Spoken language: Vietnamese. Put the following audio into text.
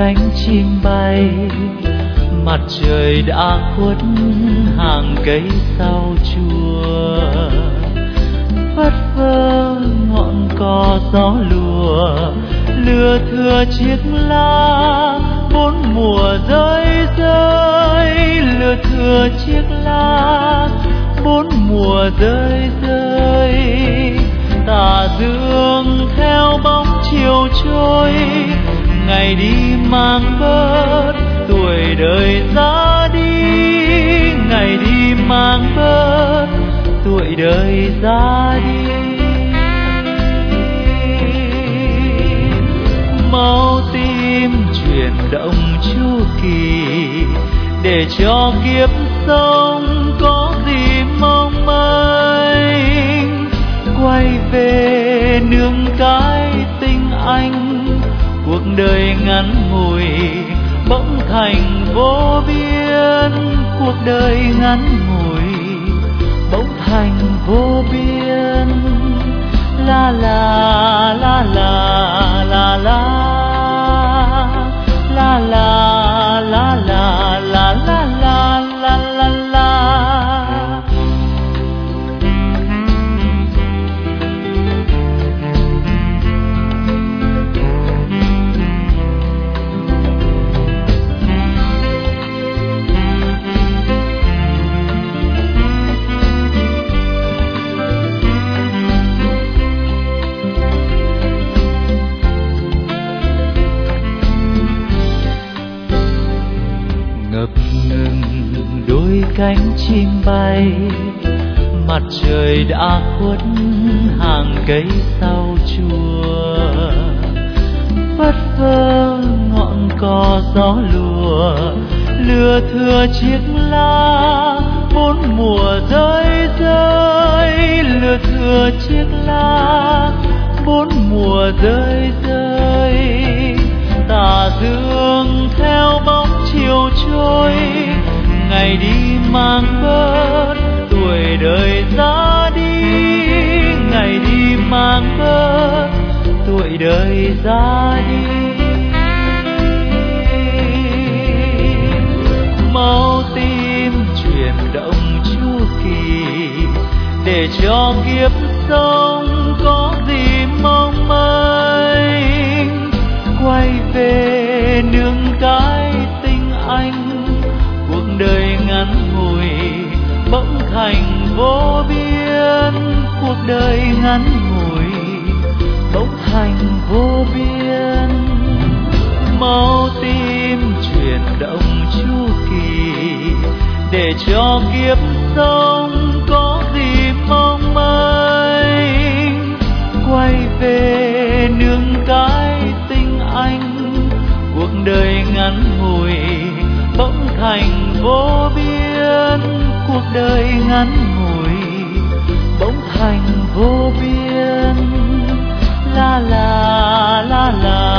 cánh chim bay, mặt trời đã khuất hàng cây sau chùa. Phất phơ ngọn cỏ gió lùa, lưa thưa chiếc lá bốn mùa rơi rơi. Lưa thưa chiếc lá bốn mùa rơi rơi. Tà dương theo bóng chiều trôi, ngày đi mang bớt tuổi đời ra đi. Ngày đi mang bớt tuổi đời ra đi. Máu tim chuyển động chu kỳ, để cho kiếp sống có gì mong manh. Quay về nương cái tình anh, cuộc đời ngắn ngủi bỗng thành vô biên. Cuộc đời ngắn ngủi bỗng thành vô biên. La la la la la la la la la la la la la la la. Ngập ngừng đôi cánh chim bay, mặt trời đã khuất hàng cây sau chùa. Phất phơ ngọn cỏ gió lùa, lưa thưa chiếc lá bốn mùa rơi rơi. Lưa thưa chiếc lá bốn mùa rơi rơi. Tà dương theo bóng chiều trôi, ngày đi mang bớt tuổi đời ra đi. Ngày đi mang bớt tuổi đời ra đi. Máu tim chuyển động chu kỳ, để cho kiếp sống có gì mong manh. Quay về nương cái tình anh, cuộc đời ngắn ngủi bỗng thành vô biên. Cuộc đời ngắn ngủi bỗng thành vô biên. Máu tim chuyển động chu kỳ, để cho kiếp sống có gì mong manh. Quay về nương cái tình anh, cuộc đời ngắn ngủi bỗng thành vô biên. Cuộc đời ngắn ngủi bỗng thành vô biên. La la la la